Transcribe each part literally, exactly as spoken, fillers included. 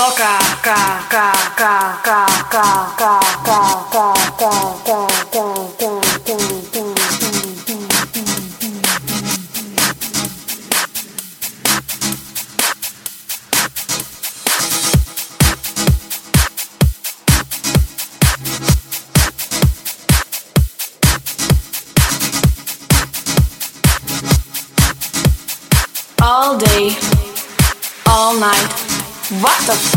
loca, ca, ca, ca, ca, ca, ca, ca, ca, ca, ca, ca, all day, all night. What the f-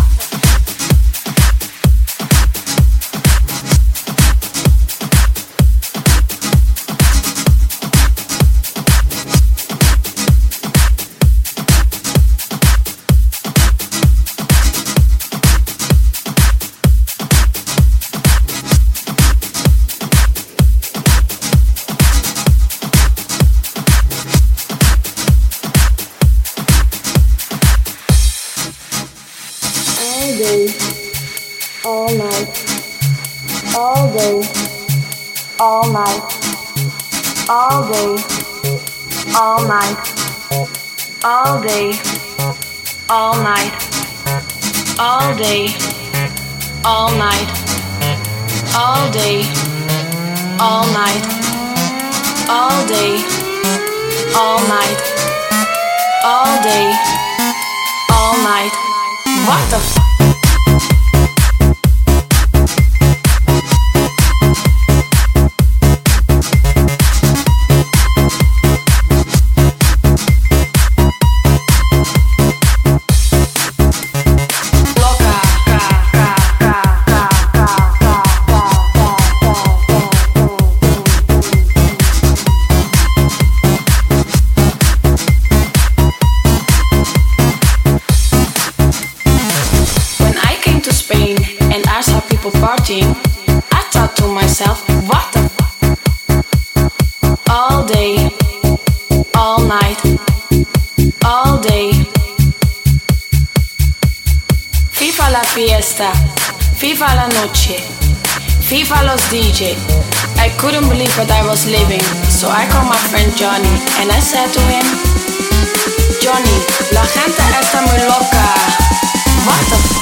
all night, all day, all night, all day, all night, all day, all night, all day, all night, all day, all night, all day, all night, all day, all night. What the f- partying, I thought to myself, what the f- all day, all night, all day. FIFA la fiesta, FIFA la noche, FIFA los D J. I couldn't believe what I was living, so I called my friend Johnny and I said to him, Johnny, la gente está muy loca. What the f-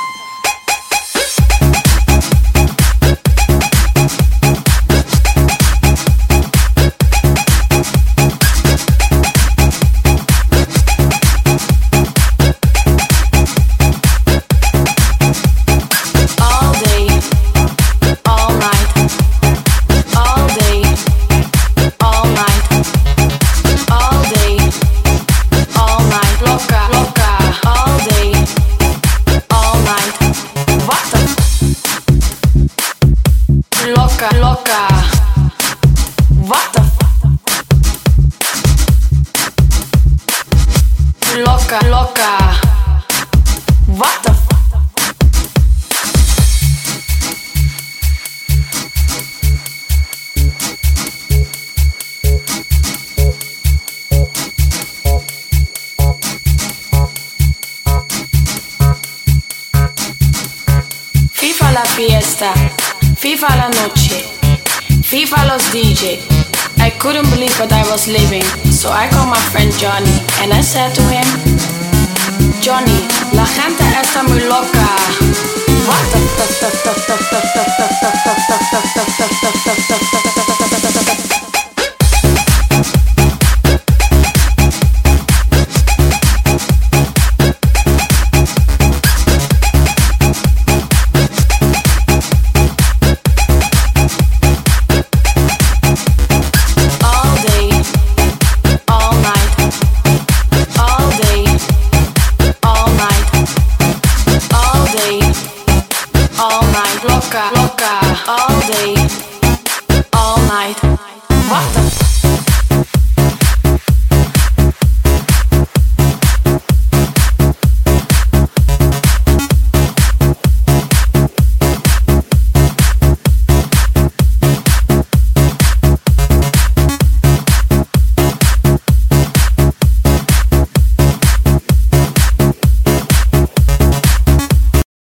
Loca, what the f- loca, loca, what the f- FIFA la fiesta, FIFA la noche, FIFA los D J. I couldn't believe what I was living, so I called my friend Johnny and I said to him, Johnny, la gente está muy loca. What the f- f- f- f- f- f-